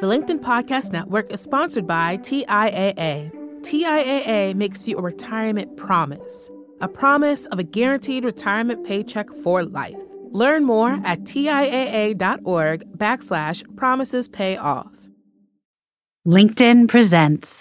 The LinkedIn Podcast Network is sponsored by TIAA. TIAA makes you a retirement promise, a promise of a guaranteed retirement paycheck for life. Learn more at TIAA.org/promises pay off. LinkedIn presents.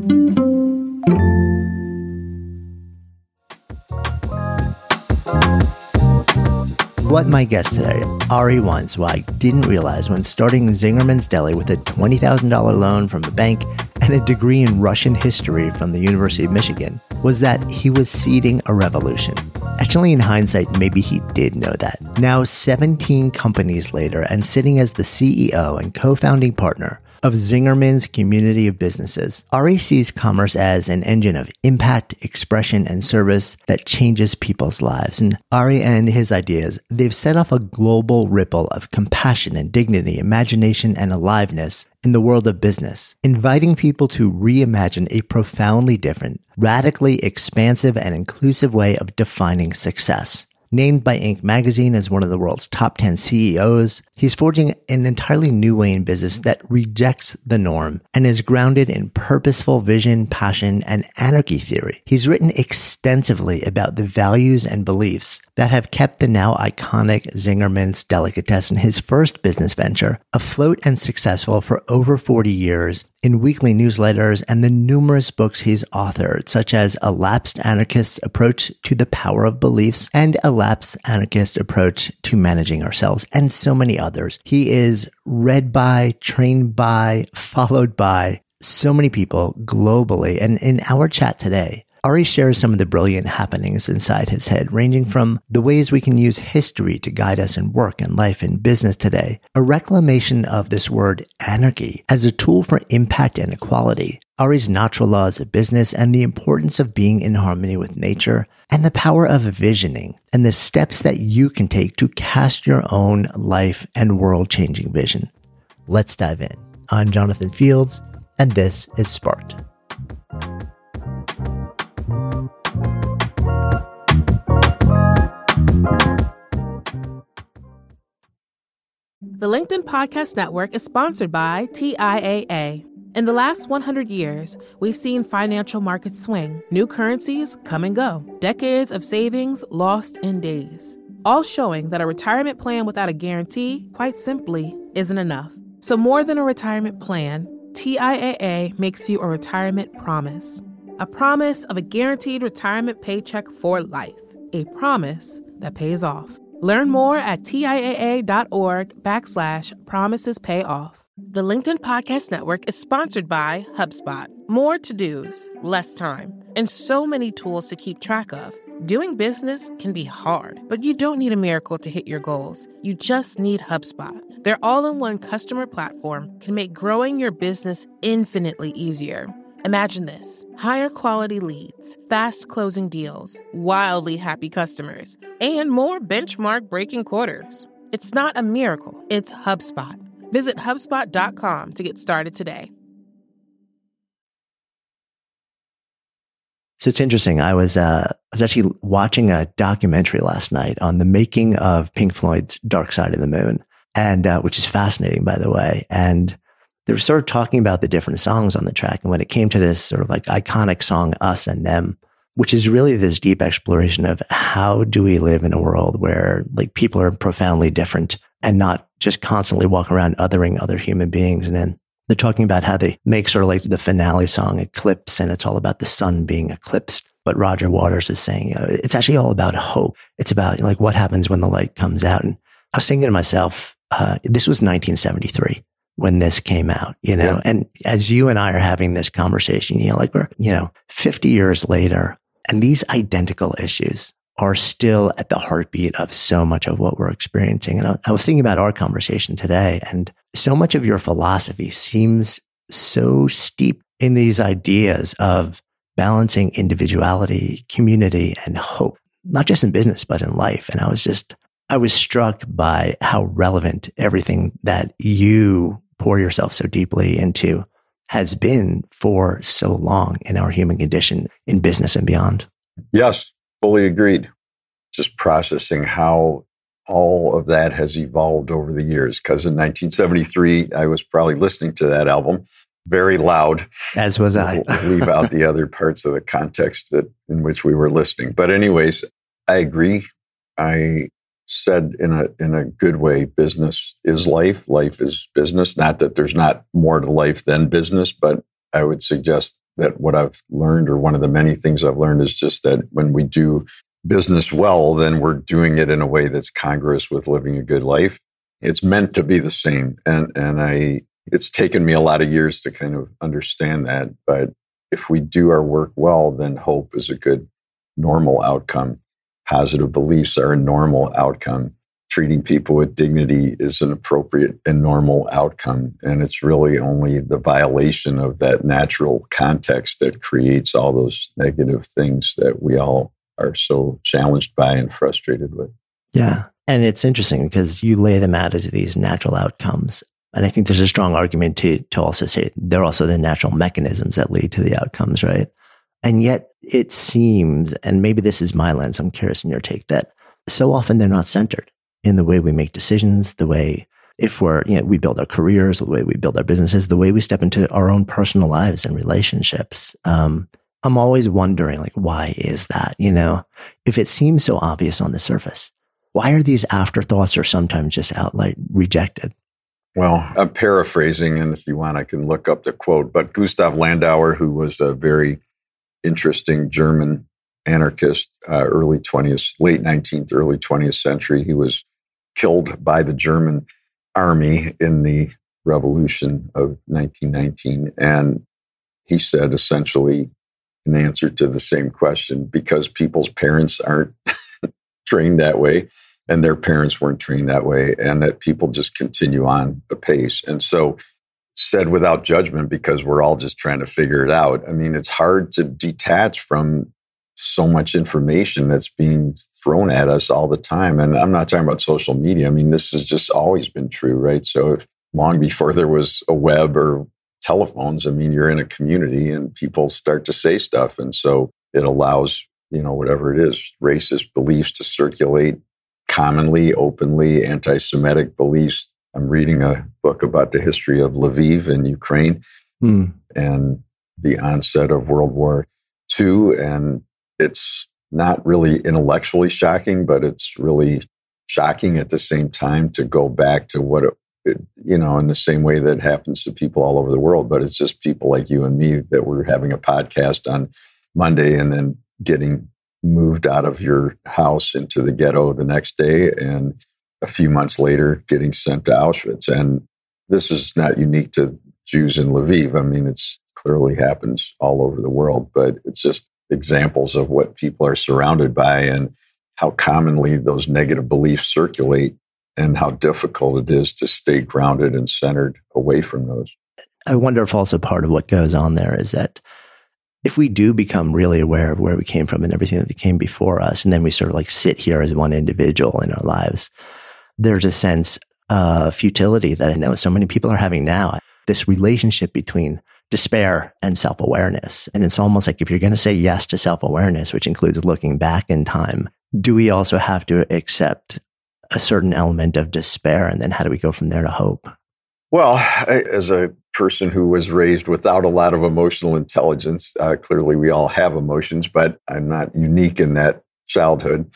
What my guest today, Ari Weinzweig, didn't realize when starting Zingerman's Deli with a $20,000 loan from a bank and a degree in Russian history from the University of Michigan was that he was seeding a revolution. Actually, in hindsight, maybe he did know that. Now, 17 companies later, and sitting as the CEO and co-founding partner of Zingerman's community of businesses, Ari sees commerce as an engine of impact, expression, and service that changes people's lives. And Ari and his ideas, they've set off a global ripple of compassion and dignity, imagination, and aliveness in the world of business, inviting people to reimagine a profoundly different, radically expansive, and inclusive way of defining success. Named by Inc. magazine as one of the world's top 10 CEOs, he's forging an entirely new way in business that rejects the norm and is grounded in purposeful vision, passion, and anarchy theory. He's written extensively about the values and beliefs that have kept the now iconic Zingerman's Delicatessen, his first business venture, afloat and successful for over 40 years in weekly newsletters and the numerous books he's authored, such as A Lapsed Anarchist's Approach to the Power of Beliefs and A Lapsed Anarchist Approach to Managing Ourselves, and so many others. He is read by, trained by, followed by so many people globally. And in our chat today, Ari shares some of the brilliant happenings inside his head, ranging from the ways we can use history to guide us in work and life and business today, a reclamation of this word anarchy as a tool for impact and equality, Ari's natural laws of business and the importance of being in harmony with nature, and the power of visioning and the steps that you can take to cast your own life and world-changing vision. Let's dive in. I'm Jonathan Fields, and this is Sparked. The LinkedIn Podcast Network is sponsored by TIAA. In the last 100 years, we've seen financial markets swing, new currencies come and go, decades of savings lost in days, all showing that a retirement plan without a guarantee, quite simply, isn't enough. So more than a retirement plan, TIAA makes you a retirement promise, a promise of a guaranteed retirement paycheck for life, a promise that pays off. Learn more at TIAA.org/promises pay off. The LinkedIn Podcast Network is sponsored by HubSpot. More to-dos, less time, and so many tools to keep track of. Doing business can be hard, but you don't need a miracle to hit your goals. You just need HubSpot. Their all-in-one customer platform can make growing your business infinitely easier. Imagine this: higher quality leads, fast closing deals, wildly happy customers, and more benchmark breaking quarters. It's not a miracle, it's HubSpot. Visit HubSpot.com to get started today. So it's interesting. I was actually watching a documentary last night on the making of Pink Floyd's Dark Side of the Moon, and which is fascinating, by the way. And they were sort of talking about the different songs on the track. And when it came to this sort of like iconic song, Us and Them, which is really this deep exploration of how do we live in a world where like people are profoundly different and not just constantly walk around othering other human beings. And then they're talking about how they make sort of like the finale song Eclipse, and it's all about the sun being eclipsed. But Roger Waters is saying, it's actually all about hope. It's about like what happens when the light comes out. And I was thinking to myself, this was 1973. When this came out, Yeah. and as you and I are having this conversation, like we're, 50 years later, and these identical issues are still at the heartbeat of so much of what we're experiencing. And I was thinking about our conversation today, and so much of your philosophy seems so steep in these ideas of balancing individuality, community, and hope, not just in business, but in life. And I was struck by how relevant everything that you pour yourself so deeply into has been for so long in our human condition, in business and beyond. Yes, fully agreed. Just processing how all of that has evolved over the years, because in 1973, I was probably listening to that album very loud. As was I. Leave out the other parts of the context in which we were listening. But anyways, I agree. I said in a good way, business is life. Life is business. Not that there's not more to life than business, but I would suggest that what I've learned, or one of the many things I've learned, is just that when we do business well, then we're doing it in a way that's congruous with living a good life. It's meant to be the same. It's taken me a lot of years to kind of understand that. But if we do our work well, then hope is a good, normal outcome. Positive beliefs are a normal outcome. Treating people with dignity is an appropriate and normal outcome. And it's really only the violation of that natural context that creates all those negative things that we all are so challenged by and frustrated with. Yeah. And it's interesting because you lay them out as these natural outcomes. And I think there's a strong argument to also say they're also the natural mechanisms that lead to the outcomes, right? And yet it seems, and maybe this is my lens, I'm curious in your take, that so often they're not centered in the way we make decisions, the way we build our careers, the way we build our businesses, the way we step into our own personal lives and relationships. I'm always wondering, why is that? If it seems so obvious on the surface, why are these afterthoughts or sometimes just outright rejected? Well, I'm paraphrasing, and if you want, I can look up the quote. But Gustav Landauer, who was a very interesting German anarchist, late 19th, early 20th century, he was killed by the German army in the revolution of 1919. And he said, essentially, in answer to the same question, because people's parents aren't trained that way, and their parents weren't trained that way, and that people just continue on apace. And so, said without judgment, because we're all just trying to figure it out. I mean, it's hard to detach from so much information that's being thrown at us all the time. And I'm not talking about social media. I mean, this has just always been true, right? So long before there was a web or telephones, I mean, you're in a community and people start to say stuff. And so it allows, whatever it is, racist beliefs to circulate commonly, openly, anti-Semitic beliefs. I'm reading a book about the history of Lviv in Ukraine and the onset of World War II. And it's not really intellectually shocking, but it's really shocking at the same time to go back to what in the same way that happens to people all over the world. But it's just people like you and me that were having a podcast on Monday and then getting moved out of your house into the ghetto the next day, and a few months later getting sent to Auschwitz. And this is not unique to Jews in Lviv. I mean, it's clearly happens all over the world, but it's just examples of what people are surrounded by and how commonly those negative beliefs circulate and how difficult it is to stay grounded and centered away from those. I wonder if also part of what goes on there is that if we do become really aware of where we came from and everything that came before us, and then we sort of sit here as one individual in our lives, there's a sense of futility that I know so many people are having now. This relationship between despair and self-awareness. And it's almost like if you're going to say yes to self-awareness, which includes looking back in time, do we also have to accept a certain element of despair? And then how do we go from there to hope? Well, as a person who was raised without a lot of emotional intelligence, clearly we all have emotions, but I'm not unique in that childhood.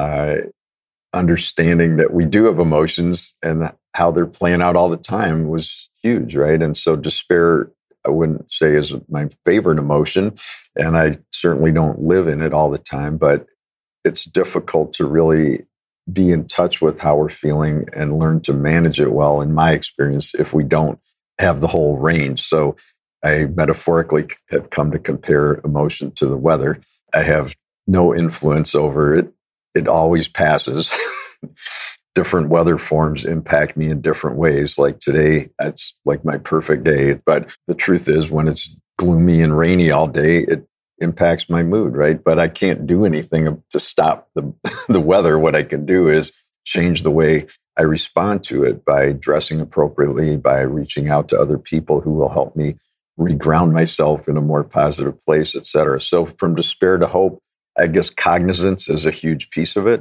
Understanding that we do have emotions and how they're playing out all the time was huge, right? And so despair, I wouldn't say is my favorite emotion, and I certainly don't live in it all the time, but it's difficult to really be in touch with how we're feeling and learn to manage it well, in my experience, if we don't have the whole range. So I metaphorically have come to compare emotion to the weather. I have no influence over it. It always passes. Different weather forms impact me in different ways. Like today, it's like my perfect day. But the truth is, when it's gloomy and rainy all day, it impacts my mood, right? But I can't do anything to stop the weather. What I can do is change the way I respond to it by dressing appropriately, by reaching out to other people who will help me reground myself in a more positive place, et cetera. So from despair to hope, I guess cognizance is a huge piece of it.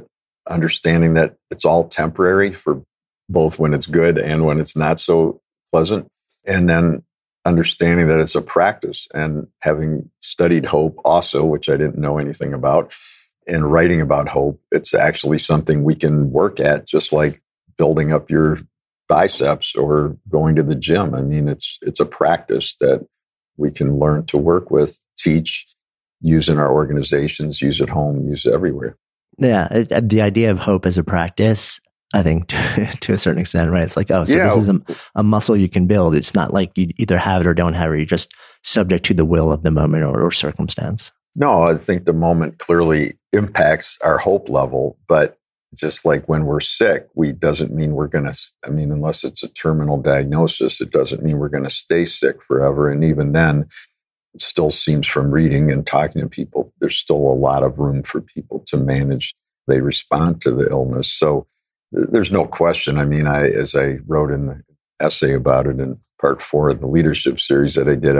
understanding that it's all temporary for both when it's good and when it's not so pleasant. And then understanding that it's a practice, and having studied hope also, which I didn't know anything about, and writing about hope, it's actually something we can work at, just like building up your biceps or going to the gym. I mean, it's a practice that we can learn to work with, teach, use in our organizations, use at home, use everywhere. Yeah, the idea of hope as a practice, I think to a certain extent, right? It's like, this is a muscle you can build. It's not like you either have it or don't have it. You're just subject to the will of the moment or circumstance. No, I think the moment clearly impacts our hope level, but just like when we're sick, doesn't mean we're going to, unless it's a terminal diagnosis, it doesn't mean we're going to stay sick forever. And even then, it still seems from reading and talking to people, there's still a lot of room for people to manage. They respond to the illness. So there's no question. As I wrote in the essay about it in part 4 of the leadership series that I did,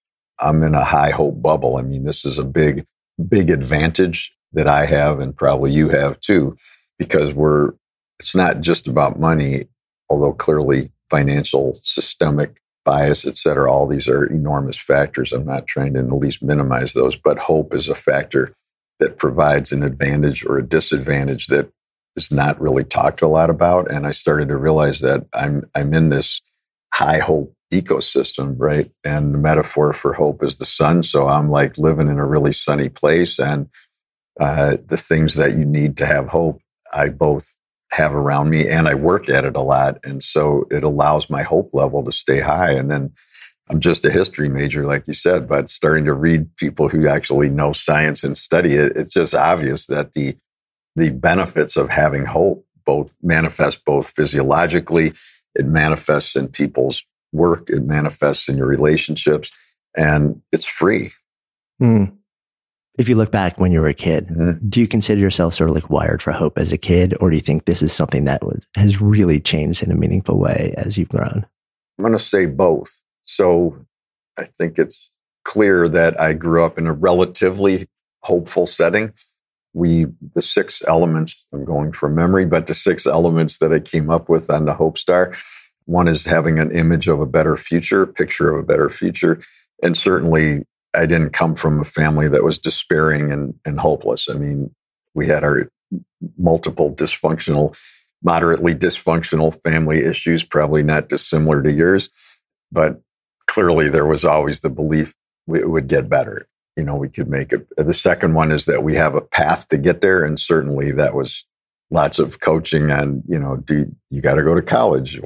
I'm in a high hope bubble. This is a big, big advantage that I have, and probably you have too, because it's not just about money, although clearly financial, systemic bias, et cetera, all these are enormous factors. I'm not trying to in the least minimize those, but hope is a factor that provides an advantage or a disadvantage that is not really talked a lot about. And I started to realize that I'm in this high hope ecosystem, right? And the metaphor for hope is the sun. So I'm like living in a really sunny place, and the things that you need to have hope, I both have around me and I work at it a lot. And so it allows my hope level to stay high. And then I'm just a history major, like you said, but starting to read people who actually know science and study it, it's just obvious that the benefits of having hope manifest both physiologically, it manifests in people's work, it manifests in your relationships, and it's free. If you look back when you were a kid, do you consider yourself sort of like wired for hope as a kid, or do you think this is something that has really changed in a meaningful way as you've grown? I'm going to say both. So I think it's clear that I grew up in a relatively hopeful setting. The 6 elements, I'm going from memory, but the 6 elements that I came up with on the Hope Star, one is having an image of a better future, picture of a better future. And certainly I didn't come from a family that was despairing and hopeless. We had our multiple moderately dysfunctional family issues, probably not dissimilar to yours, but clearly there was always the belief it would get better. We could make it. The second one is that we have a path to get there. And certainly that was lots of coaching on, you got to go to college,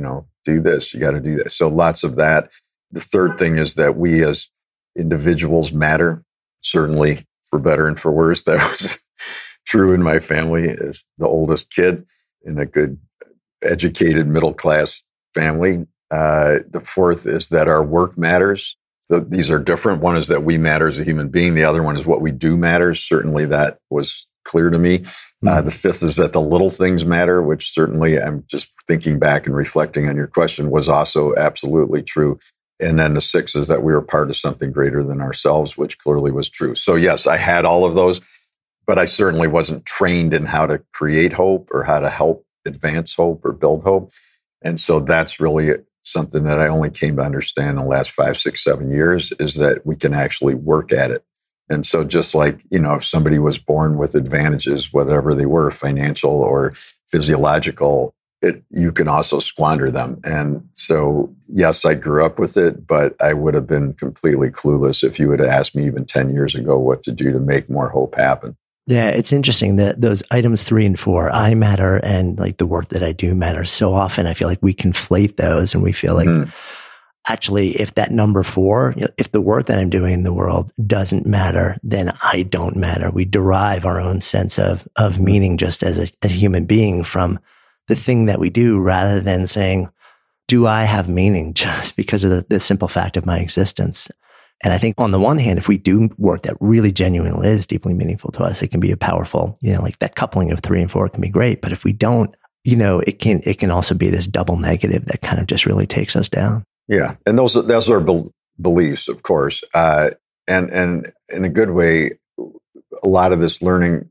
do this, you got to do this. So lots of that. The third thing is that we as individuals matter, certainly for better and for worse. That was true in my family as the oldest kid in a good, educated, middle-class family. The fourth is that our work matters. These are different. One is that we matter as a human being. The other one is what we do matters. Certainly that was clear to me. The fifth is that the little things matter, which certainly I'm just thinking back and reflecting on your question was also absolutely true. And then the sixth is that we were part of something greater than ourselves, which clearly was true. So yes, I had all of those, but I certainly wasn't trained in how to create hope or how to help advance hope or build hope. And so that's really something that I only came to understand in the last 5, 6, 7 years is that we can actually work at it. And so just like, if somebody was born with advantages, whatever they were, financial or physiological, you can also squander them. And so, yes, I grew up with it, but I would have been completely clueless if you would have asked me even 10 years ago what to do to make more hope happen. Yeah, it's interesting that those items 3 and 4, I matter, and like the work that I do matters. So often I feel like we conflate those and we feel like, actually, if that number 4, if the work that I'm doing in the world doesn't matter, then I don't matter. We derive our own sense of meaning just as a human being from the thing that we do, rather than saying, do I have meaning just because of the simple fact of my existence? And I think on the one hand, if we do work that really genuinely is deeply meaningful to us, it can be a powerful, like that coupling of 3 and 4 can be great. But if we don't, it can also be this double negative that kind of just really takes us down. Yeah. And those are beliefs, of course. And in a good way, a lot of this learning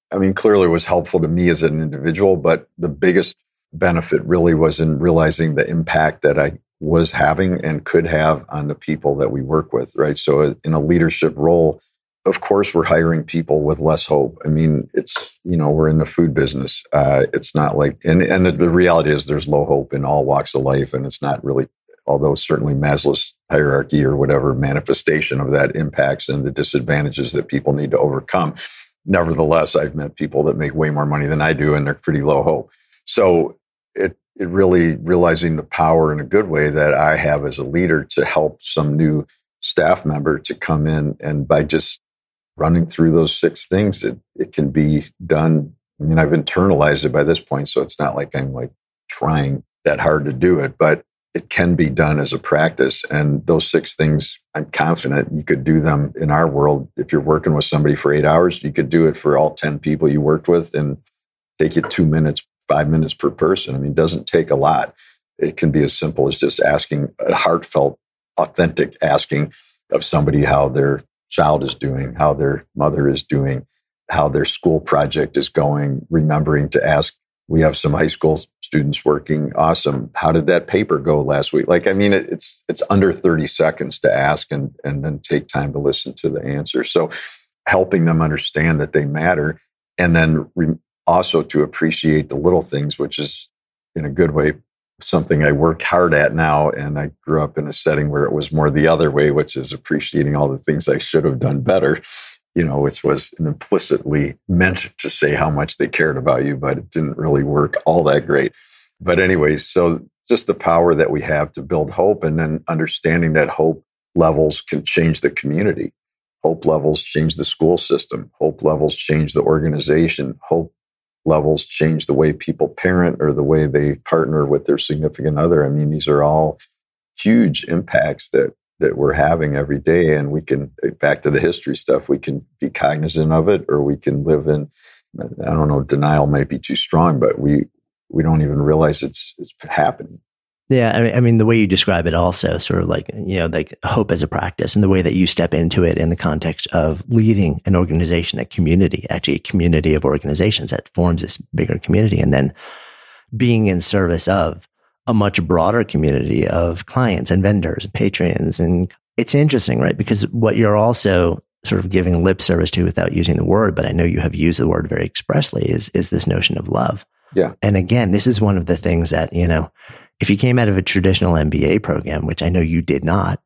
I mean, clearly it was helpful to me as an individual, but the biggest benefit really was in realizing the impact that I was having and could have on the people that we work with, right? So in a leadership role, of course, we're hiring people with less hope. I mean, it's, we're in the food business. It's not like, and the reality is there's low hope in all walks of life. And it's not really, although certainly Maslow's hierarchy or whatever manifestation of that impacts and the disadvantages that people need to overcome. Nevertheless, I've met people that make way more money than I do, and they're pretty low hope. So it really realizing the power in a good way that I have as a leader to help some new staff member to come in, and by just running through those 6 things, it can be done. I mean, I've internalized it by this point, so it's not like I'm like trying that hard to do it, but it can be done as a practice. And those 6 things, I'm confident you could do them in our world. If you're working with somebody for 8 hours, you could do it for all 10 people you worked with and take you 2 minutes, 5 minutes per person. I mean, it doesn't take a lot. It can be as simple as just asking a heartfelt, authentic asking of somebody how their child is doing, how their mother is doing, how their school project is going, remembering to ask. We have some high school students working. Awesome. How did that paper go last week? Like, I mean, it's under 30 seconds to ask and then take time to listen to the answer. So helping them understand that they matter, and then also to appreciate the little things, which is in a good way something I work hard at now. And I grew up in a setting where it was more the other way, which is appreciating all the things I should have done better, which was implicitly meant to say how much they cared about you, but it didn't really work all that great. But anyways, so just the power that we have to build hope, and then understanding that hope levels can change the community. Hope levels change the school system. Hope levels change the organization. Hope levels change the way people parent or the way they partner with their significant other. I mean, these are all huge impacts that we're having every day. And we can, back to the history stuff, we can be cognizant of it, or we can live in, I don't know, denial might be too strong, but we don't even realize it's happening. Yeah, I mean, the way you describe it also sort of like, like hope as a practice, and the way that you step into it in the context of leading an organization, a community, actually a community of organizations that forms this bigger community, and then being in service of a much broader community of clients and vendors and patrons. And it's interesting, right? Because what you're also sort of giving lip service to without using the word, but I know you have used the word very expressly, is this notion of love. Yeah. And again, this is one of the things that, if you came out of a traditional MBA program, which I know you did not,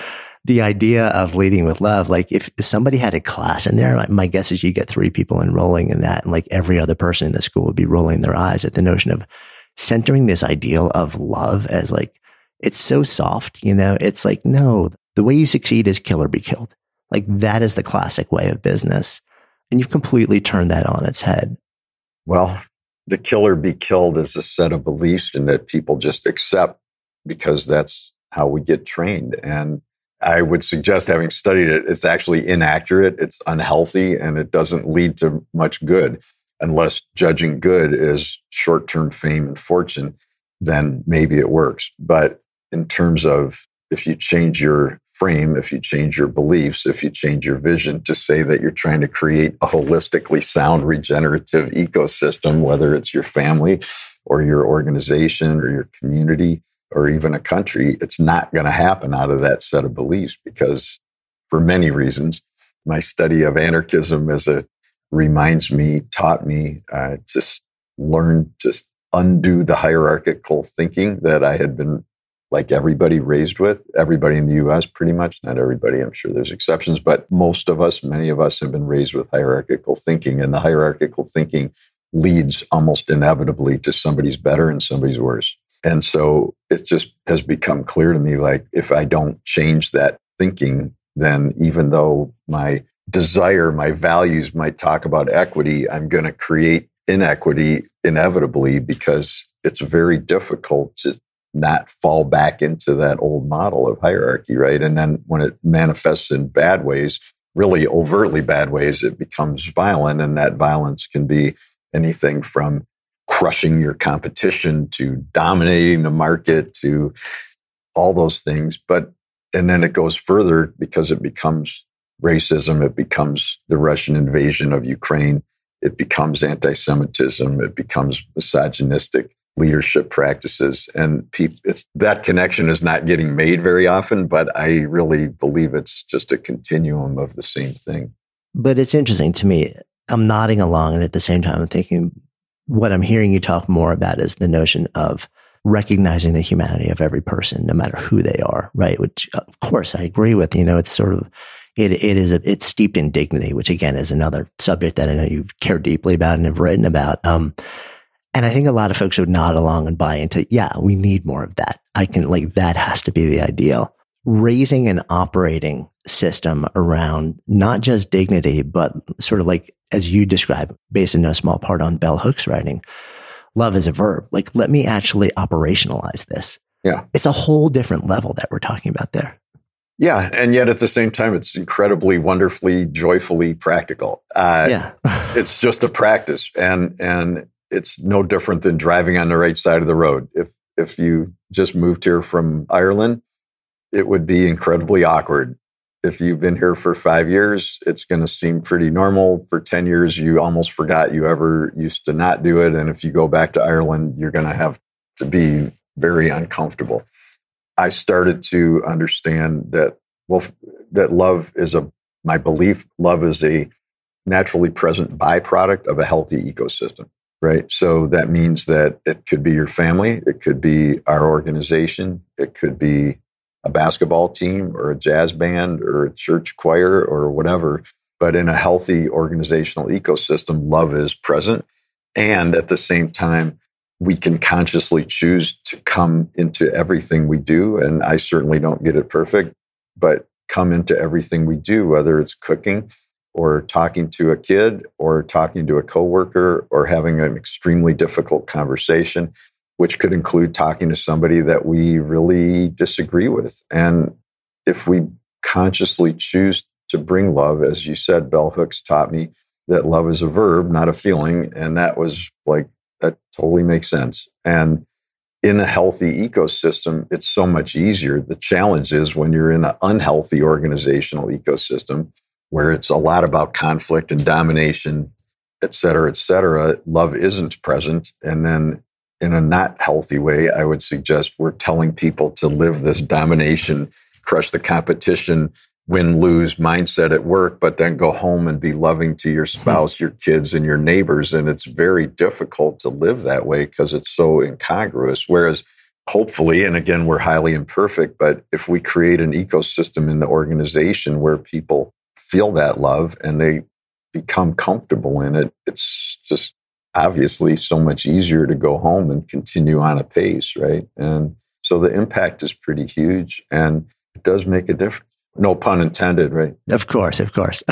the idea of leading with love, like if somebody had a class in there, my guess is you get 3 people enrolling in that, and like every other person in the school would be rolling their eyes at the notion of centering this ideal of love as like, it's so soft, it's like, no, the way you succeed is kill or be killed. Like that is the classic way of business. And you've completely turned that on its head. Well, the kill or be killed is a set of beliefs and that people just accept because that's how we get trained. And I would suggest, having studied it, it's actually inaccurate, it's unhealthy, and it doesn't lead to much good. Unless judging good is short-term fame and fortune, then maybe it works. But in terms of if you change your frame, if you change your beliefs, if you change your vision to say that you're trying to create a holistically sound, regenerative ecosystem, whether it's your family or your organization or your community or even a country, it's not going to happen out of that set of beliefs, because for many reasons, my study of anarchism taught me to learn to undo the hierarchical thinking that I had been, like everybody, raised with. Everybody in the U.S., pretty much. Not everybody, I'm sure there's exceptions, but most of us, many of us have been raised with hierarchical thinking, and the hierarchical thinking leads almost inevitably to somebody's better and somebody's worse. And so it just has become clear to me, like, if I don't change that thinking, then even though my desire, my values might talk about equity, I'm going to create inequity inevitably, because it's very difficult to not fall back into that old model of hierarchy, right? And then when it manifests in bad ways, really overtly bad ways, it becomes violent. And that violence can be anything from crushing your competition to dominating the market to all those things. And then it goes further because it becomes racism. It becomes the Russian invasion of Ukraine. it becomes anti-Semitism, it becomes misogynistic leadership practices. And that connection is not getting made very often, but I really believe it's just a continuum of the same thing. But it's interesting to me. I'm nodding along, and at the same time, I'm thinking what I'm hearing you talk more about is the notion of recognizing the humanity of every person, no matter who they are, right? Which, of course, I agree with. It's sort of, it's steeped in dignity, which again is another subject that I know you care deeply about and have written about. And I think a lot of folks would nod along and buy into, yeah, we need more of that. That has to be the ideal. Raising an operating system around not just dignity, but sort of like, as you describe, based in no small part on Bell Hooks' writing, love is a verb. Like, let me actually operationalize this. Yeah. It's a whole different level that we're talking about there. Yeah. And yet at the same time, it's incredibly, wonderfully, joyfully practical. It's just a practice. And it's no different than driving on the right side of the road. If you just moved here from Ireland, it would be incredibly awkward. If you've been here for 5 years, it's going to seem pretty normal. For 10 years, you almost forgot you ever used to not do it. And if you go back to Ireland, you're going to have to be very uncomfortable. I started to understand that love is my belief, love is a naturally present byproduct of a healthy ecosystem, right? So that means that it could be your family, it could be our organization, it could be a basketball team or a jazz band or a church choir or whatever. But in a healthy organizational ecosystem, love is present. And at the same time, we can consciously choose to come into everything we do. And I certainly don't get it perfect, but come into everything we do, whether it's cooking or talking to a kid or talking to a coworker or having an extremely difficult conversation, which could include talking to somebody that we really disagree with. And if we consciously choose to bring love, as you said, Bell Hooks taught me that love is a verb, not a feeling. And that totally makes sense. And in a healthy ecosystem, it's so much easier. The challenge is when you're in an unhealthy organizational ecosystem, where it's a lot about conflict and domination, et cetera, love isn't present. And then in a not healthy way, I would suggest we're telling people to live this domination, crush the competition, win-lose mindset at work, but then go home and be loving to your spouse, your kids, and your neighbors. And it's very difficult to live that way because it's so incongruous. Whereas hopefully, and again, we're highly imperfect, but if we create an ecosystem in the organization where people feel that love and they become comfortable in it, it's just obviously so much easier to go home and continue on a pace, right? And so the impact is pretty huge and it does make a difference. No pun intended, right? Of course.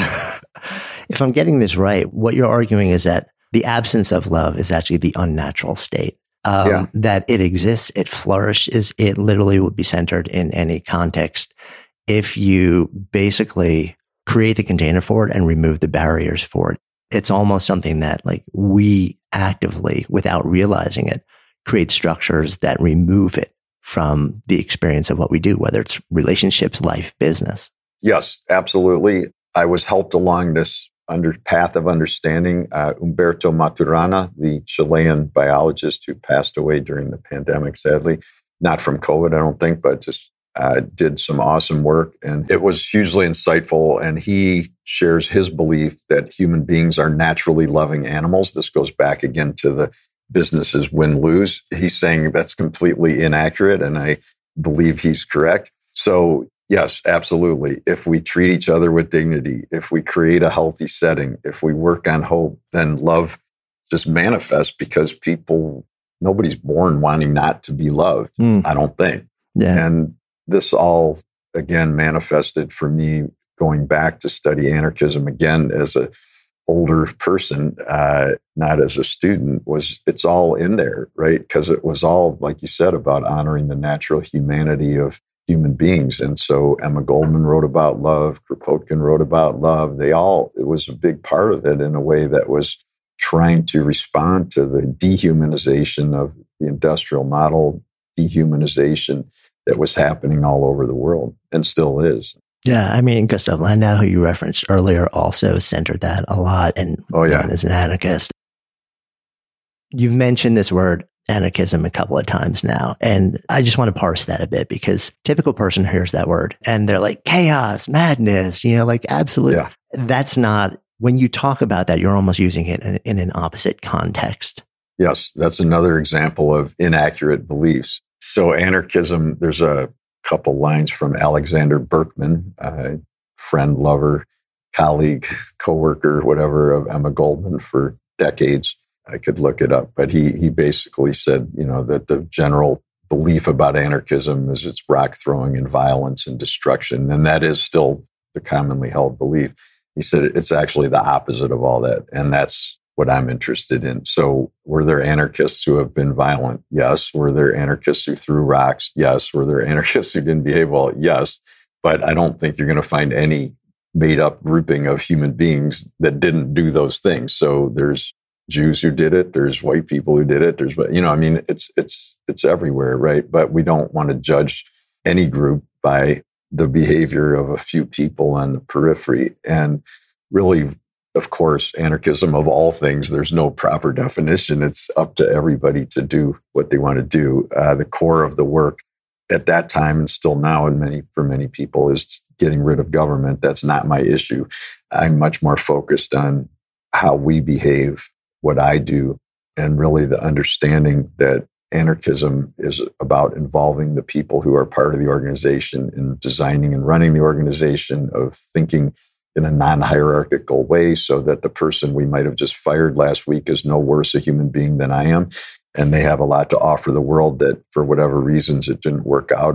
If I'm getting this right, what you're arguing is that the absence of love is actually the unnatural state. That it exists, it flourishes, it literally would be centered in any context if you basically create the container for it and remove the barriers for it. It's almost something that we actively, without realizing it, create structures that remove it from the experience of what we do, whether it's relationships, life, business. Yes, absolutely. I was helped along this path of understanding. Humberto Maturana, the Chilean biologist who passed away during the pandemic, sadly, not from COVID, I don't think, but just did some awesome work. And it was hugely insightful. And he shares his belief that human beings are naturally loving animals. This goes back again to the businesses win-lose. He's saying that's completely inaccurate, and I believe he's correct. So yes, absolutely. If we treat each other with dignity, if we create a healthy setting, if we work on hope, then love just manifests because nobody's born wanting not to be loved, I don't think. Yeah. And this all, again, manifested for me going back to study anarchism again as a older person, not as a student, it's all in there, right? Because it was all, like you said, about honoring the natural humanity of human beings. And so Emma Goldman wrote about love, Kropotkin wrote about love. It was a big part of it in a way that was trying to respond to the dehumanization of the industrial model, dehumanization that was happening all over the world and still is. Yeah, I mean, Gustav Landau, who you referenced earlier, also centered that a lot and is an anarchist. You've mentioned this word anarchism a couple of times now, and I just want to parse that a bit because typical person hears that word and they're like, chaos, madness, like absolute. Yeah. That's not, when you talk about that, you're almost using it in an opposite context. Yes, that's another example of inaccurate beliefs. So anarchism, there's a couple lines from Alexander Berkman, friend, lover, colleague, coworker, whatever, of Emma Goldman for decades. I could look it up, but he basically said, that the general belief about anarchism is it's rock throwing and violence and destruction. And that is still the commonly held belief. He said it's actually the opposite of all that. And that's what I'm interested in. So were there anarchists who have been violent? Yes. Were there anarchists who threw rocks? Yes. Were there anarchists who didn't behave well? Yes. But I don't think you're going to find any made up grouping of human beings that didn't do those things. So there's Jews who did it. There's white people who did it. There's, it's everywhere, right? But we don't want to judge any group by the behavior of a few people on the periphery. And really, of course, anarchism of all things, there's no proper definition. It's up to everybody to do what they want to do. The core of the work at that time and still now, and for many people, is getting rid of government. That's not my issue. I'm much more focused on how we behave, what I do, and really the understanding that anarchism is about involving the people who are part of the organization in designing and running the organization, of thinking in a non-hierarchical way so that the person we might have just fired last week is no worse a human being than I am. And they have a lot to offer the world that for whatever reasons it didn't work out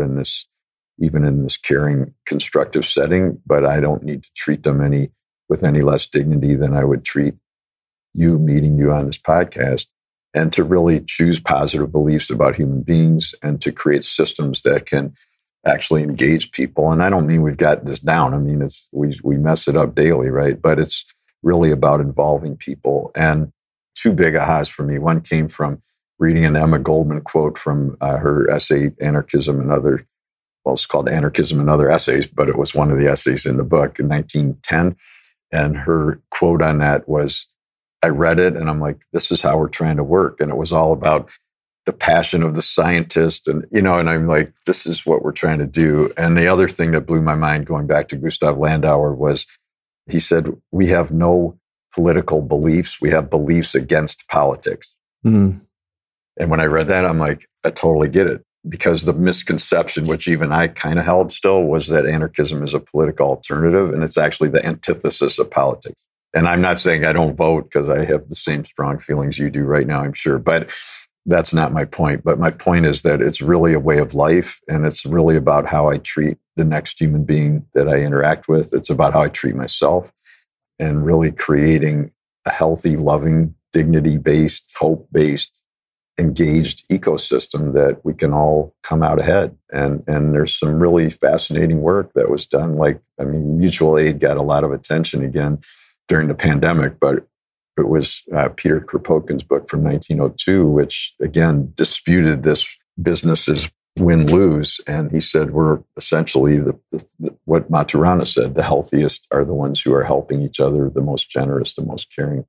even in this caring, constructive setting, but I don't need to treat them with any less dignity than I would treat you meeting you on this podcast, and to really choose positive beliefs about human beings and to create systems that can actually engage people. And I don't mean we've got this down. I mean, we mess it up daily, right? But it's really about involving people. And two big ahas for me. One came from reading an Emma Goldman quote from her essay, Anarchism and Other, it's called Anarchism and Other Essays, but it was one of the essays in the book in 1910. And her quote on that was, I read it and I'm like, this is how we're trying to work. And it was all about the passion of the scientist. And, and I'm like, this is what we're trying to do. And the other thing that blew my mind, going back to Gustav Landauer, was he said, we have no political beliefs. We have beliefs against politics. Mm. And when I read that, I'm like, I totally get it. Because the misconception, which even I kind of held still, was that anarchism is a political alternative. And it's actually the antithesis of politics. And I'm not saying I don't vote, because I have the same strong feelings you do right now, I'm sure. But that's not my point. But my point is that it's really a way of life. And it's really about how I treat the next human being that I interact with. It's about how I treat myself, and really creating a healthy, loving, dignity-based, hope-based, engaged ecosystem that we can all come out ahead. And there's some really fascinating work that was done. Mutual aid got a lot of attention again during the pandemic, but it was Peter Kropotkin's book from 1902, which again disputed this businesses win-lose. And he said, we're essentially what Maturana said, the healthiest are the ones who are helping each other, the most generous, the most caring.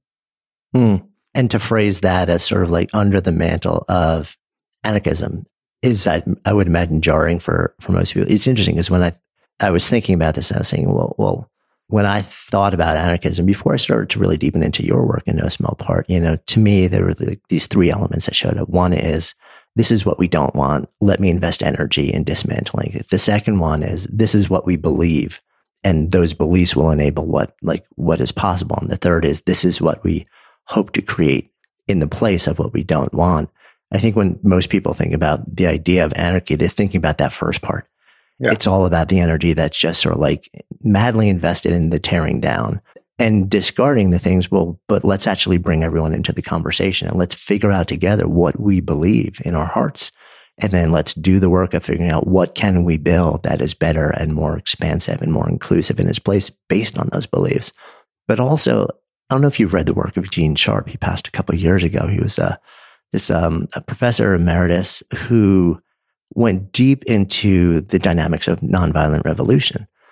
And to phrase that as sort of like under the mantle of anarchism is, I would imagine, jarring for most people. It's interesting because when I was thinking about this, I was saying, well, when I thought about anarchism, before I started to really deepen into your work in no small part, to me, there were these three elements that showed up. One is, this is what we don't want. Let me invest energy in dismantling it. The second one is, this is what we believe, and those beliefs will enable what is possible. And the third is, this is what we hope to create in the place of what we don't want. I think when most people think about the idea of anarchy, they're thinking about that first part. Yeah. It's all about the energy that's just sort of like madly invested in the tearing down and discarding the things. Well, but let's actually bring everyone into the conversation and let's figure out together what we believe in our hearts. And then let's do the work of figuring out what can we build that is better and more expansive and more inclusive in its place based on those beliefs. But also, I don't know if you've read the work of Gene Sharp. He passed a couple of years ago. He was a professor emeritus who went deep into the dynamics of nonviolent revolution.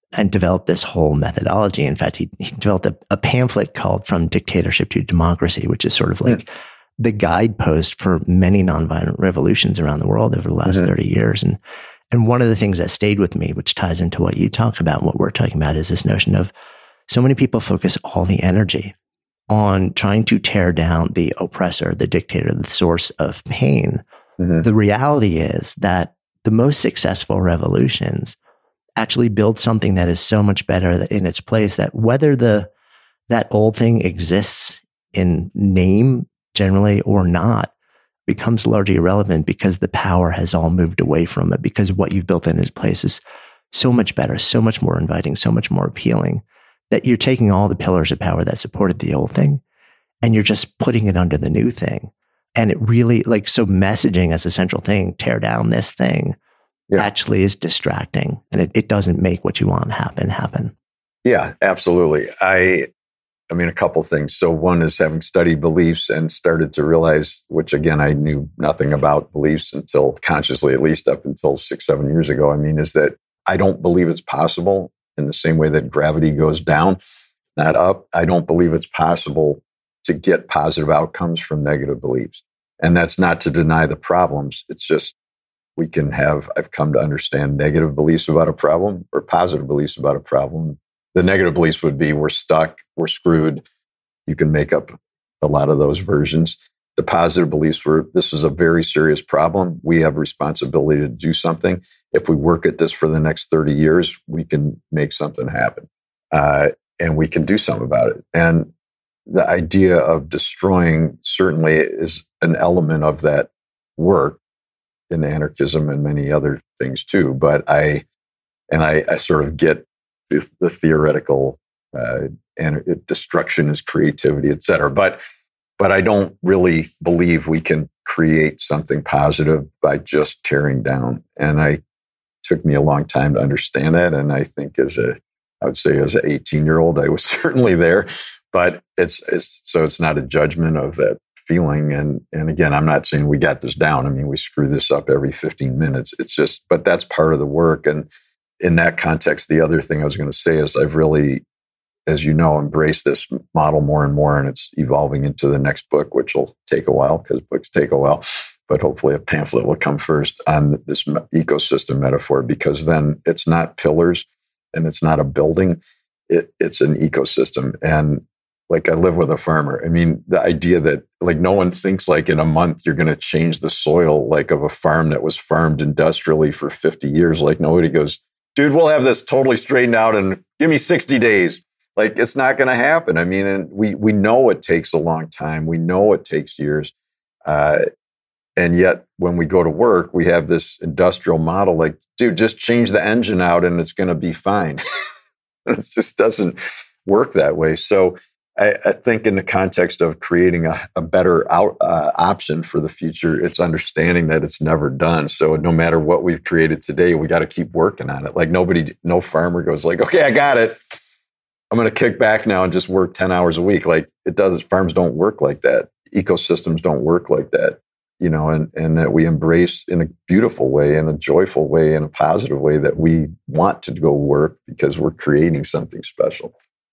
and developed this whole methodology. In fact, he developed a pamphlet called From Dictatorship to Democracy, which is sort of like the guidepost for many nonviolent revolutions around the world over the last 30 years. And one of the things that stayed with me, which ties into what you talk about and what we're talking about, is this notion of so many people focus all the energy on trying to tear down the oppressor, the dictator, the source of pain. The reality is that the most successful revolutions actually build something that is so much better in its place, that whether that old thing exists in name generally or not becomes largely irrelevant, because the power has all moved away from it, because what you've built in its place is so much better, so much more inviting, so much more appealing, that you're taking all the pillars of power that supported the old thing and you're just putting it under the new thing. And it really, so messaging as a central thing, tear down this thing, actually is distracting, and it doesn't make what you want happen. Yeah, absolutely. I mean, a couple things. So one is, having studied beliefs and started to realize, which again, I knew nothing about beliefs until consciously, at least up until 6-7 years ago. I mean, is that I don't believe it's possible, in the same way that gravity goes down, not up. I don't believe it's possible to get positive outcomes from negative beliefs. And that's not to deny the problems. It's just, I've come to understand negative beliefs about a problem or positive beliefs about a problem. The negative beliefs would be, we're stuck, we're screwed. You can make up a lot of those versions. The positive beliefs were, this is a very serious problem. We have a responsibility to do something. If we work at this for the next 30 years, we can make something happen. And we can do something about it. And the idea of destroying certainly is an element of that work in anarchism and many other things too. But I sort of get the theoretical and destruction is creativity, et cetera. But I don't really believe we can create something positive by just tearing down. And it took me a long time to understand that. And I think as an 18-year-old, I was certainly there. But it's not a judgment of that feeling. And again, I'm not saying we got this down. I mean, we screw this up every 15 minutes. It's just, but that's part of the work. And in that context, the other thing I was going to say is, I've really, as you know, embraced this model more and more, and it's evolving into the next book, which will take a while because books take a while, but hopefully a pamphlet will come first on this ecosystem metaphor, because then it's not pillars and it's not a building. It's an ecosystem. And I live with a farmer. I mean, the idea that no one thinks in a month you're going to change the soil of a farm that was farmed industrially for 50 years. Nobody goes, dude, we'll have this totally straightened out and give me 60 days. It's not going to happen. I mean, and we know it takes a long time. We know it takes years. And yet when we go to work, we have this industrial model dude, just change the engine out and it's going to be fine. It just doesn't work that way. So I think in the context of creating a better option for the future, it's understanding that it's never done. So no matter what we've created today, we got to keep working on it. No farmer goes okay, I got it. I'm going to kick back now and just work 10 hours a week. It does. Farms don't work like that. Ecosystems don't work like that, and that we embrace in a beautiful way, in a joyful way, in a positive way, that we want to go work because we're creating something special.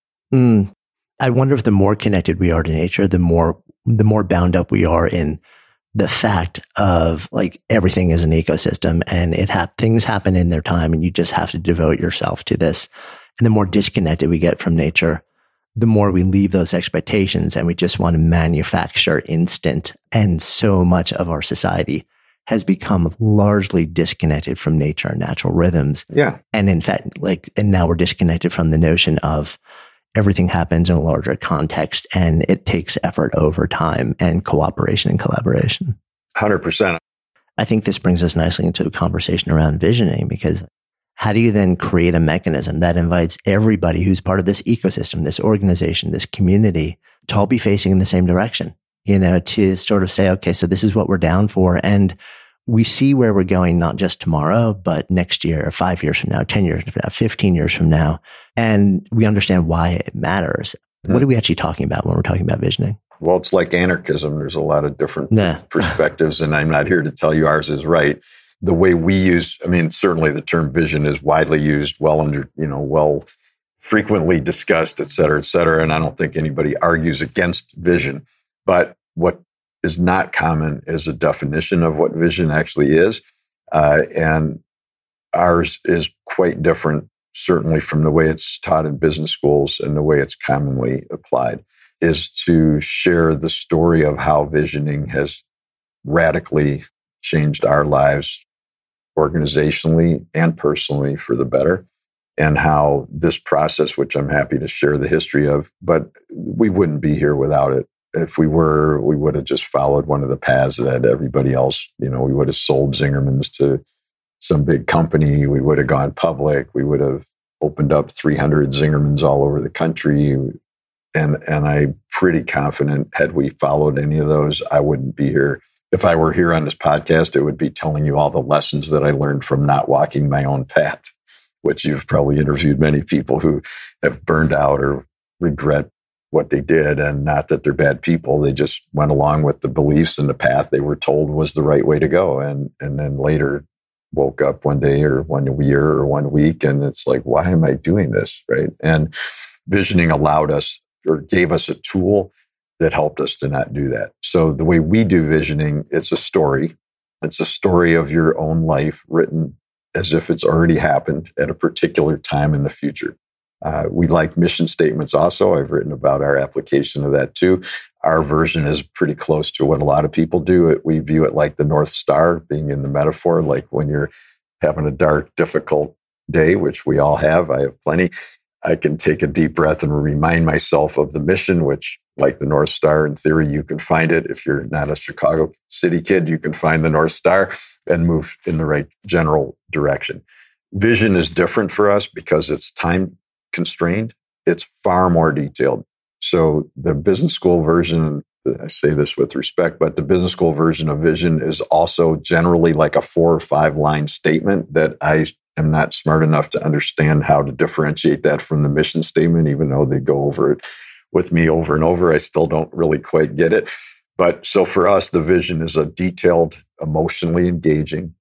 I wonder if the more connected we are to nature, the more bound up we are in the fact of everything is an ecosystem, and things happen in their time, and you just have to devote yourself to this. And the more disconnected we get from nature, the more we leave those expectations and we just want to manufacture instant. And so much of our society has become largely disconnected from nature and natural rhythms. Yeah. And in fact, and now we're disconnected from the notion of everything happens in a larger context, and it takes effort over time and cooperation and collaboration. 100%. I think this brings us nicely into a conversation around visioning, because how do you then create a mechanism that invites everybody who's part of this ecosystem, this organization, this community, to all be facing in the same direction, to sort of say, okay, so this is what we're down for. And we see where we're going, not just tomorrow, but next year, 5 years from now, 10 years from now, 15 years from now. And we understand why it matters. What are we actually talking about when we're talking about visioning? Well, it's like anarchism. There's a lot of different perspectives, and I'm not here to tell you ours is right. the way we use, I mean, certainly the term vision is widely used, well frequently discussed, et cetera, et cetera. And I don't think anybody argues against vision. But what is not common is a definition of what vision actually is. And ours is quite different, certainly from the way it's taught in business schools and the way it's commonly applied, is to share the story of how visioning has radically changed our lives organizationally and personally for the better, and how this process, which I'm happy to share the history of, but we wouldn't be here without it. If we were, we would have just followed one of the paths that everybody else, we would have sold Zingerman's to some big company. We would have gone public. We would have opened up 300 Zingerman's all over the country. And I'm pretty confident had we followed any of those, I wouldn't be here. If I were here on this podcast, it would be telling you all the lessons that I learned from not walking my own path, which you've probably interviewed many people who have burned out or regret what they did. And not that they're bad people. They just went along with the beliefs and the path they were told was the right way to go. And then later woke up one day or 1 year or 1 week, and it's like, why am I doing this? Right. And visioning allowed us, or gave us a tool that helped us to not do that. So the way we do visioning, it's a story. It's a story of your own life written as if it's already happened at a particular time in the future. We like mission statements also. I've written about our application of that too. Our version is pretty close to what a lot of people do. We view it like the North Star, being in the metaphor, like when you're having a dark, difficult day, which we all have. I have plenty. I can take a deep breath and remind myself of the mission, which, like the North Star, in theory, you can find it. If you're not a Chicago City kid, you can find the North Star and move in the right general direction. Vision is different for us because it's time constrained. It's far more detailed. So the business school version, I say this with respect, but the business school version of vision is also generally like a 4 or 5 line statement that I am not smart enough to understand how to differentiate that from the mission statement, even though they go over it with me over and over. I still don't really quite get it. But so for us, the vision is a detailed, emotionally engaging,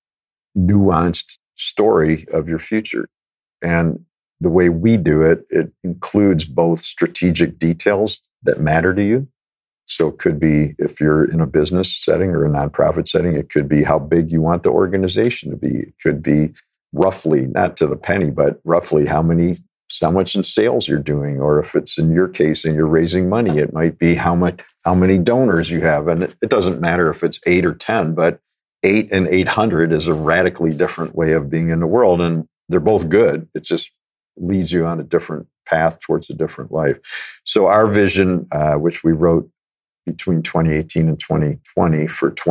nuanced story of your future. And the way we do it, it includes both strategic details that matter to you. So it could be, if you're in a business setting or a nonprofit setting, it could be how big you want the organization to be. It could be roughly, not to the penny, but roughly how much in sales you're doing. Or if it's in your case and you're raising money, it might be how many donors you have. And it doesn't matter if it's 8 or 10, but 8 and 800 is a radically different way of being in the world. And they're both good. It just leads you on a different path towards a different life. So our vision, which we wrote between 2018 and 2020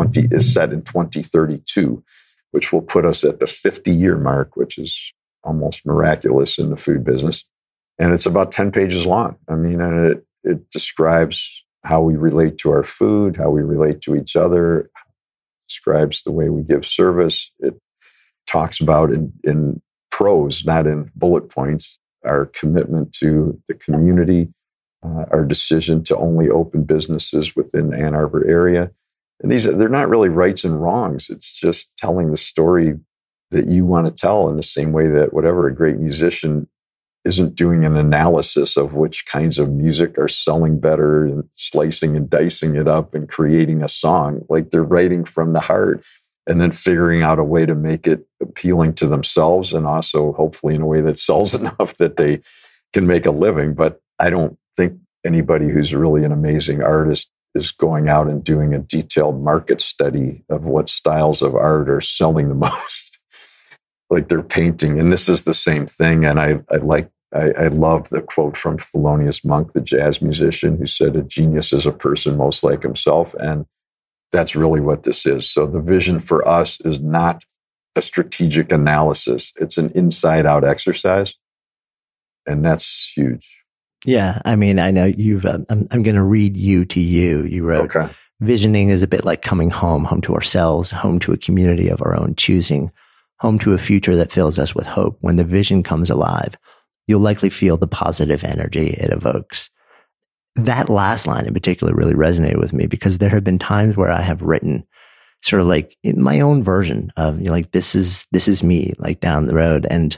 is set in 2032, which will put us at the 50-year mark, which is almost miraculous in the food business. And it's about 10 pages long. I mean, and it describes how we relate to our food, how we relate to each other, describes the way we give service. It talks about in prose, not in bullet points, our commitment to the community, our decision to only open businesses within the Ann Arbor area. And they're not really rights and wrongs. It's just telling the story that you want to tell, in the same way that whatever a great musician isn't doing an analysis of which kinds of music are selling better and slicing and dicing it up and creating a song. Like, they're writing from the heart and then figuring out a way to make it appealing to themselves, and also hopefully in a way that sells enough that they can make a living. But I don't think anybody who's really an amazing artist is going out and doing a detailed market study of what styles of art are selling the most. Like, they're painting, and this is the same thing. And I love the quote from Thelonious Monk, the jazz musician, who said, "A genius is a person most like himself." And that's really what this is. So the vision for us is not a strategic analysis. It's an inside-out exercise. And that's huge. Yeah. I mean, I know I'm going to read you to you. You wrote, okay. Visioning is a bit like coming home to ourselves, home to a community of our own choosing, home to a future that fills us with hope. When the vision comes alive, you'll likely feel the positive energy it evokes. That last line in particular really resonated with me, because there have been times where I have written sort of like in my own version of, you know, like, this is me, like, down the road. And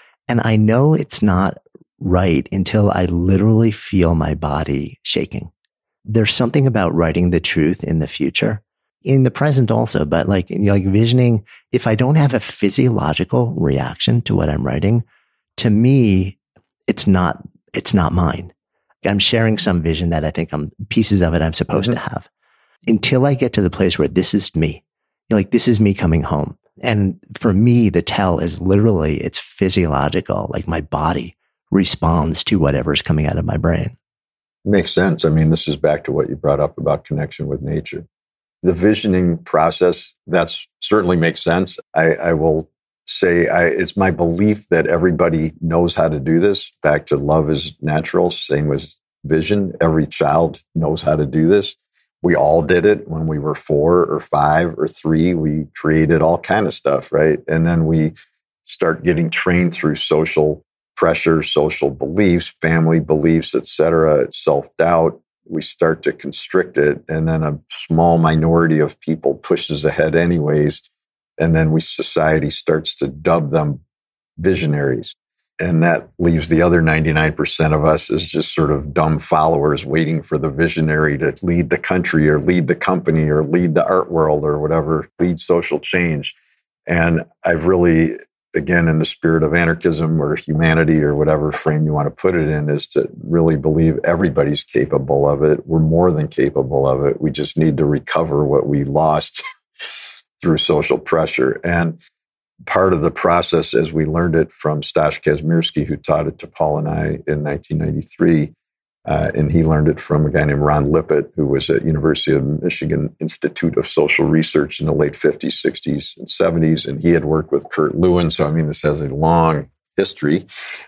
I know it's not right until I literally feel my body shaking. There's something about writing the truth in the future, in the present also, but like, you know, like visioning, if I don't have a physiological reaction to what I'm writing, to me, it's not mine. I'm sharing some vision that I think pieces of it I'm supposed to have. Until I get to the place where this is me, you know, like, this is me coming home. And for me, the tell is literally, it's physiological. Like, my body responds to whatever's coming out of my brain. Makes sense. I mean, this is back to what you brought up about connection with nature. The visioning process, that certainly makes sense. I will say it's my belief that everybody knows how to do this. Back to love is natural, same with vision. Every child knows how to do this. We all did it when we were 4 or 5 or 3. We created all kind of stuff, right? And then we start getting trained through social pressure, social beliefs, family beliefs, et cetera, self-doubt. We start to constrict it. And then a small minority of people pushes ahead anyways. And then society starts to dub them visionaries. And that leaves the other 99% of us as just sort of dumb followers waiting for the visionary to lead the country or lead the company or lead the art world or whatever, lead social change. And I've really, again, in the spirit of anarchism or humanity or whatever frame you want to put it in, is to really believe everybody's capable of it. We're more than capable of it. We just need to recover what we lost through social pressure. And part of the process, as we learned it from Stas Kazmierski, who taught it to Paul and I in 1993, and he learned it from a guy named Ron Lippitt, who was at University of Michigan Institute of Social Research in the late 50s, 60s, and 70s. And he had worked with Kurt Lewin. So, I mean, this has a long history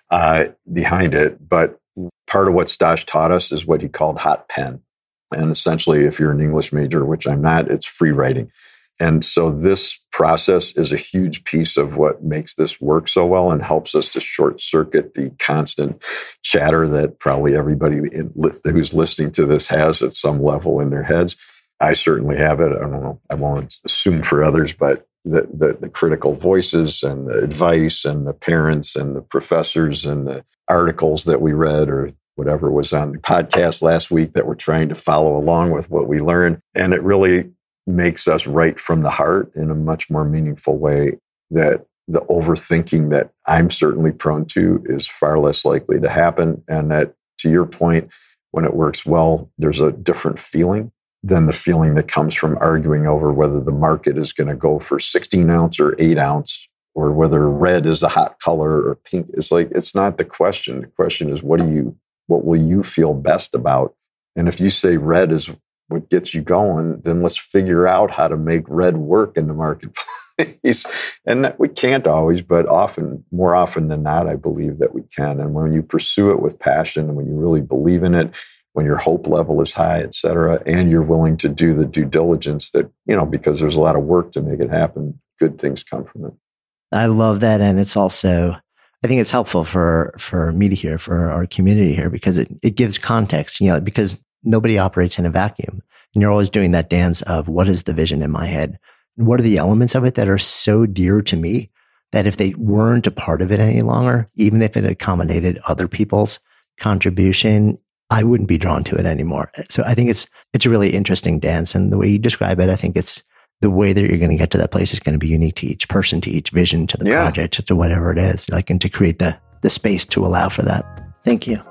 behind it. But part of what Stas taught us is what he called hot pen. And essentially, if you're an English major, which I'm not, it's free writing. And so this process is a huge piece of what makes this work so well and helps us to short circuit the constant chatter that probably everybody who's listening to this has at some level in their heads. I certainly have it. I don't know. I won't assume for others, but the critical voices and the advice and the parents and the professors and the articles that we read or whatever was on the podcast last week that we're trying to follow along with what we learned. And it really makes us write from the heart in a much more meaningful way, that the overthinking that I'm certainly prone to is far less likely to happen. And that, to your point, when it works well, there's a different feeling than the feeling that comes from arguing over whether the market is going to go for 16 ounce or 8 ounce, or whether red is a hot color or pink. It's like, it's not the question. The question is, what will you feel best about? And if you say red is what gets you going, then let's figure out how to make red work in the marketplace. And we can't always, but more often than not, I believe that we can. And when you pursue it with passion, and when you really believe in it, when your hope level is high, et cetera, and you're willing to do the due diligence that, because there's a lot of work to make it happen, good things come from it. I love that. And it's also, I think it's helpful for me to hear, for our community here, because it gives context, because nobody operates in a vacuum. And you're always doing that dance of, what is the vision in my head? And what are the elements of it that are so dear to me that if they weren't a part of it any longer, even if it accommodated other people's contribution, I wouldn't be drawn to it anymore. So I think it's a really interesting dance. And the way you describe it, I think it's the way that you're going to get to that place is going to be unique to each person, to each vision, to the project, to whatever it is, and to create the space to allow for that. Thank you.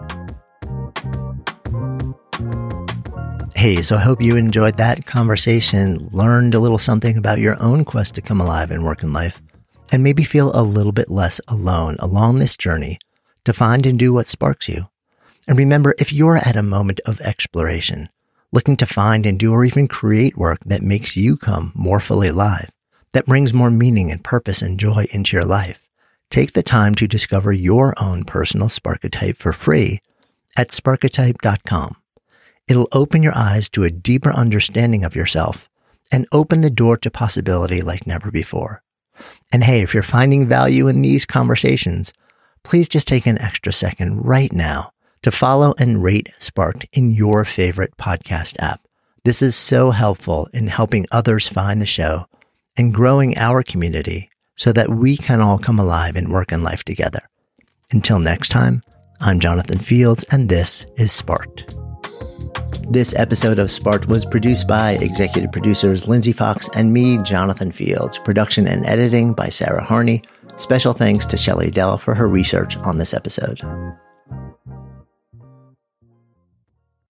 Hey, so I hope you enjoyed that conversation, learned a little something about your own quest to come alive in work and life, and maybe feel a little bit less alone along this journey to find and do what sparks you. And remember, if you're at a moment of exploration, looking to find and do or even create work that makes you come more fully alive, that brings more meaning and purpose and joy into your life, take the time to discover your own personal Sparketype for free at Sparketype.com. It'll open your eyes to a deeper understanding of yourself and open the door to possibility like never before. And hey, if you're finding value in these conversations, please just take an extra second right now to follow and rate Sparked in your favorite podcast app. This is so helpful in helping others find the show and growing our community so that we can all come alive in work and life together. Until next time, I'm Jonathan Fields, and this is Sparked. This episode of Sparked was produced by executive producers Lindsay Fox and me, Jonathan Fields. Production and editing by Sarah Harney. Special thanks to Shelley Dell for her research on this episode.